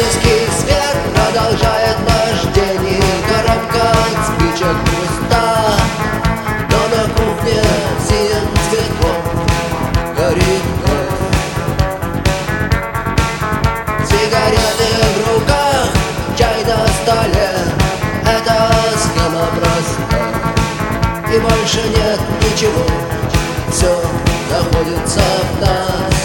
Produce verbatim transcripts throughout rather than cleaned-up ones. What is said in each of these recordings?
Электрический свет продолжает наш день, и коробка от спичек пуста, но на кухне синим цветком горит газ. Сигареты в руках, чай на столе, эта схема проста, и больше нет ничего, все находится в нас.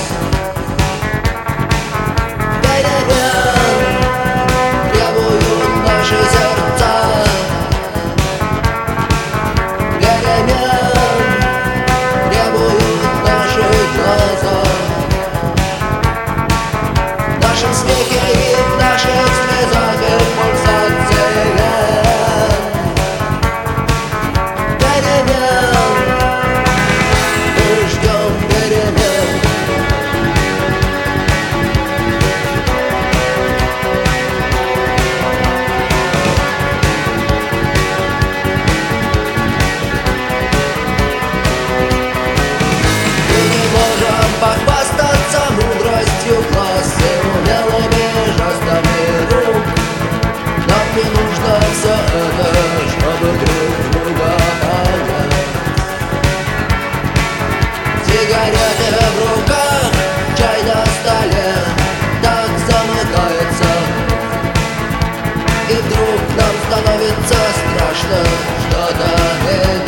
Похвастаться мудростью класса, умелыми жестами рук. Нам не нужно все это, чтобы друг друга понять. Сигареты в руках, чай на столе, так замыкается. И вдруг нам становится страшно что-то менять.